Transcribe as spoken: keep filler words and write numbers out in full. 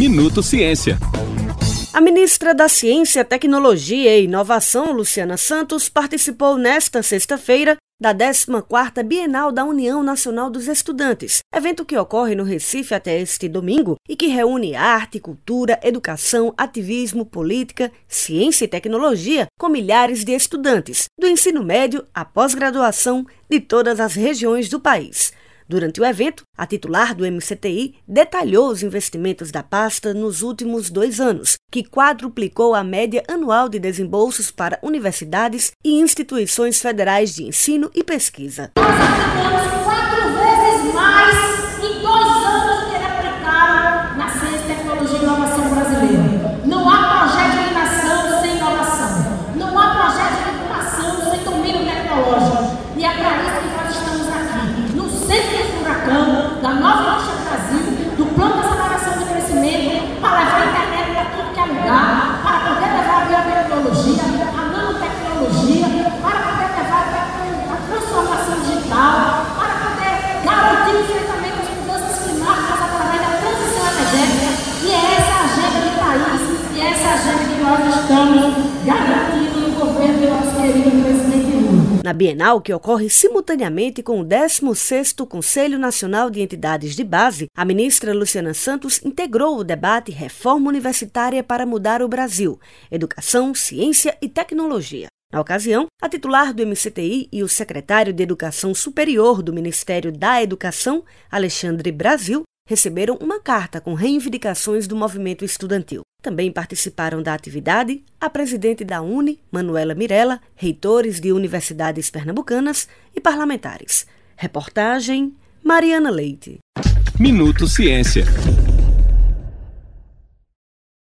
Minuto Ciência. A ministra da Ciência, Tecnologia e Inovação, Luciana Santos, participou nesta sexta-feira da décima quarta Bienal da União Nacional dos Estudantes, evento que ocorre no Recife até este domingo e que reúne arte, cultura, educação, ativismo, política, ciência e tecnologia com milhares de estudantes, do ensino médio à pós-graduação de todas as regiões do país. Durante o evento, a titular do M C T I detalhou os investimentos da pasta nos últimos dois anos, que quadruplicou a média anual de desembolsos para universidades e instituições federais de ensino e pesquisa. Nós aplicamos quatro vezes mais em dois anos do que aplicaram na ciência, tecnologia e inovação brasileira. Não há projeto de inovação sem inovação. Não há projeto de inovação sem domínio tecnológico. E é para isso que nós estamos aqui, no centro do furacão, da nova Rocha Brasil, do plano de aceleração do crescimento, para levar a internet para tudo que é lugar, para poder levar a biotecnologia, a nanotecnologia, para poder levar a transformação digital, para poder garantir o enfrentamento às mudanças climáticas através da transição energética. E é essa a agenda do país, e é essa a agenda que nós estamos garantindo no governo do nosso querido presidente Lula. Na Bienal, que ocorre simultaneamente com o décimo sexto Conselho Nacional de Entidades de Base, a ministra Luciana Santos integrou o debate Reforma Universitária para Mudar o Brasil, Educação, Ciência e Tecnologia. Na ocasião, a titular do M C T I e o secretário de Educação Superior do Ministério da Educação, Alexandre Brasil, receberam uma carta com reivindicações do movimento estudantil. Também participaram da atividade a presidente da UNE, Manuela Mirella, reitores de universidades pernambucanas e parlamentares. Reportagem Mariana Leite. Minuto Ciência.